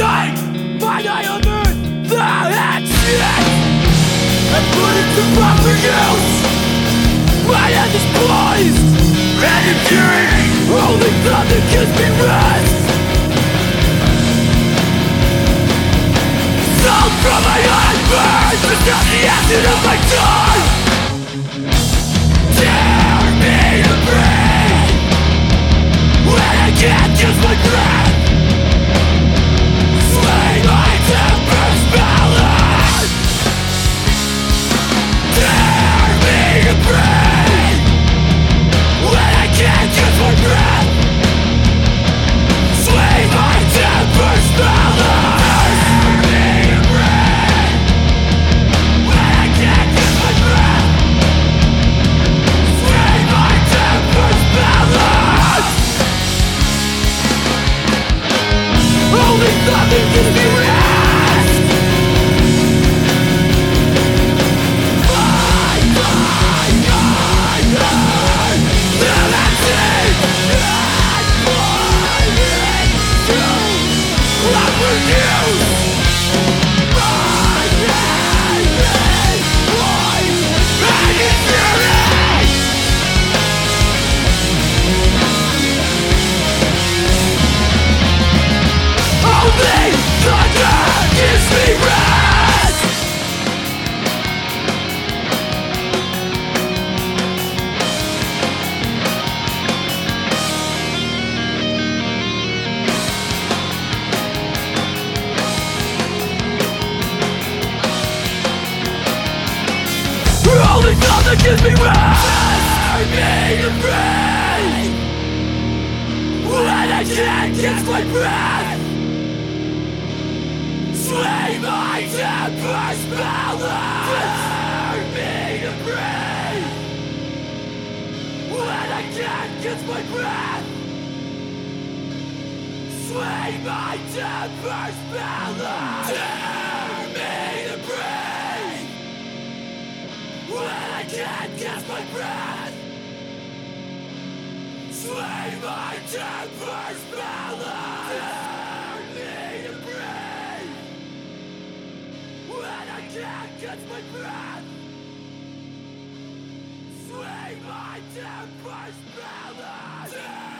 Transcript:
Take mine eye on earth, the hatchet, and put it to proper use. My hand is poised, and in fury, only thunder gives me rest. Salt from my heart burns, but not the acid of my tongue. Tear me to breathe when I can't use my breath. Slay my temper's balance. Tear me to breathe when I can't use my breath. Slay my temper's balance. Tear me to breathe when I can't use my breath. Slay my temper's balance. Only nothing gives me rest. Only thunder gives me rest. Only thunder gives me rest. I need to breathe when I can't catch my breath. Slay my temper's balance. Turn me to breathe when I can't catch my breath. Slay my temper's balance. Turn me to breathe when I can't catch my breath. Slay my temper's balance. Turn me to breathe when I can't catch my breath. Slay my temper's balance.